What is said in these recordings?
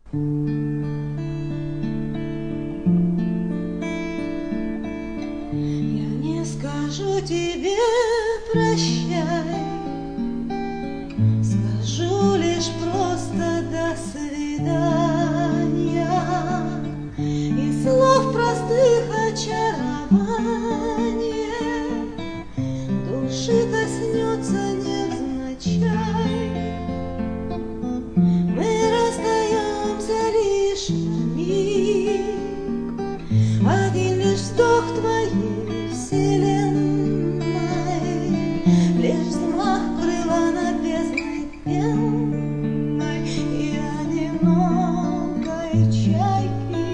Я не скажу тебе прощай, скажу лишь просто до свидания. И слов простых очарование души коснется невзначай. Мы расстаемся лишь на миг, один лишь вздох твоей вселенной, лишь взмах крыла над бездной пенной и одинокой чайки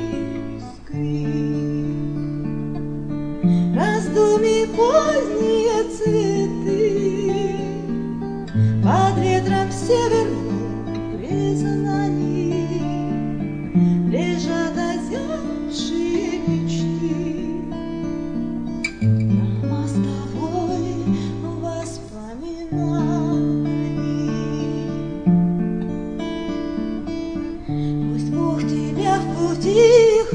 скрип. Раздумий поздние цветы под ветром северных признаний лежат озябшие мечты на мостовой воспоминаний. Пусть Бог тебя в пути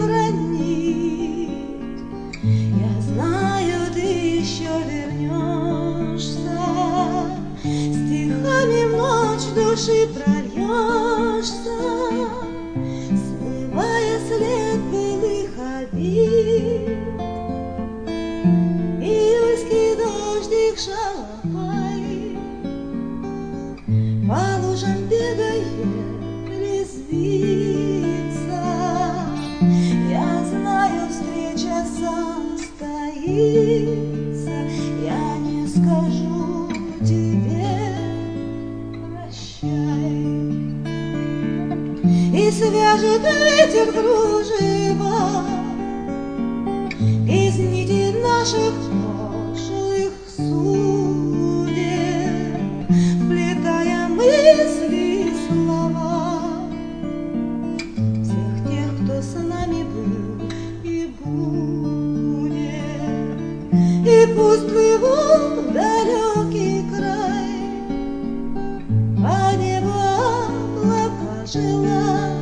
хранит, я знаю, ты еще вернешься, стихами в ночь души прольешься, смывая след былых обид. Июльский дождик шалопай по лужам бегает, резвится. Я знаю, встреча состоится, я не скажу тебе прощай. И свяжет ветер кружева из нитей наших прошлых судеб, вплетая мысли, слова всех тех, кто с нами был и будет. И пусть плывут в далекий край, по небу облака желания.